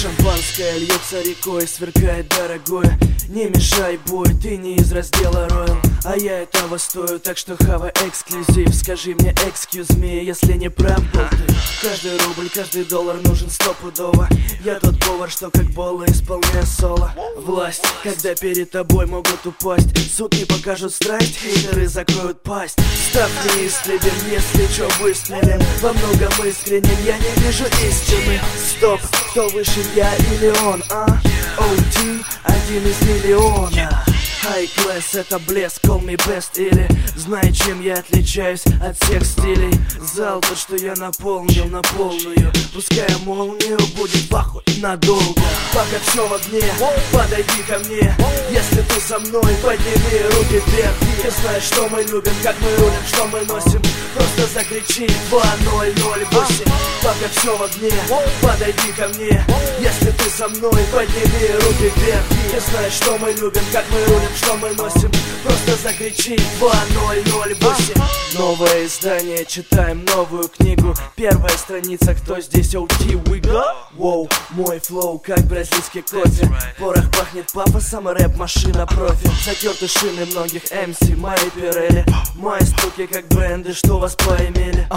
Шампанское льется рекой, сверкает дорогое. Не мешай, бой, ты не из раздела Royal, а я этого стою, так что хава эксклюзив. Скажи мне excuse me, если не прав был ты. Каждый рубль, каждый доллар нужен стопудово. Я тот повар, что как Болла исполняю соло. Власть, когда перед тобой могут упасть. Суки покажут страсть, хейтеры закроют пасть. Став неистребим, если чё выстрелим. Во многом искренним, я не вижу истины. Стоп, кто выше, я или он, а? OT, один из миллиона. High class, это блеск, call me best. Или знай, чем я отличаюсь от всех стилей. Зал тот, что я наполнил на полную. Пускай молнию будет в ахуе надолго. Пока все в огне, подойди ко мне. Если ты со мной, подними руки вверх. Ты знаешь, что мы любим, как мы рулим, что мы носим. Просто закричи 2008. Пока все в огне, подойди ко мне. Если ты со мной, подними руки вверх. Ты знаешь, что мы любим, как мы рулим, что мы носим. Просто закричи 2008. Новое издание, читаем новую книгу. Первая страница, кто здесь OT, we go. Воу, мой флоу, как бразильский кофе. Порох пахнет пафосом, рэп-машина профи. Затерты шины многих MC, мои Пирелли. Мои стуки, как бренды, что вас поимели.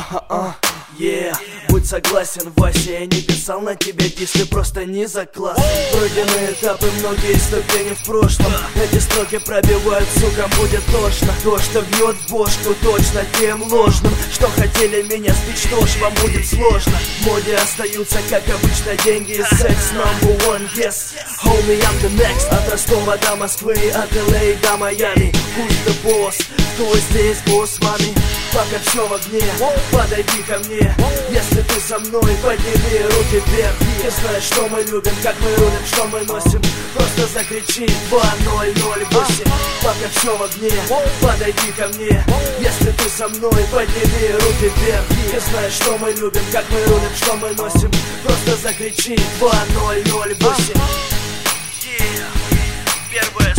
Будь согласен, Вася, я не писал на тебя дисы, просто не за класс. Пройдены этапы, многие ступени в прошлом. Эти строки пробивают, сука, будет тошно. То, что бьет в бошку, точно тем ложным, что хотели меня сбить, что ж, вам будет сложно. В моде остаются, как обычно, деньги и секс. Number one, yes, homie, I'm the next. От Ростова до Москвы, от LA до Майами. Who's the boss? Кто здесь босс, мами? Пока все в огне, подойди ко мне. Если ты со мной, подними руки вверх. Ты знаешь, что мы любим, как мы рулим, что мы носим. Просто закричи 2008. Пока все в огне, подойди ко мне. Если ты со мной, подними руки вверх. Ты знаешь, что мы любим, как мы рулим, что мы носим. Просто закричи 2008. Первая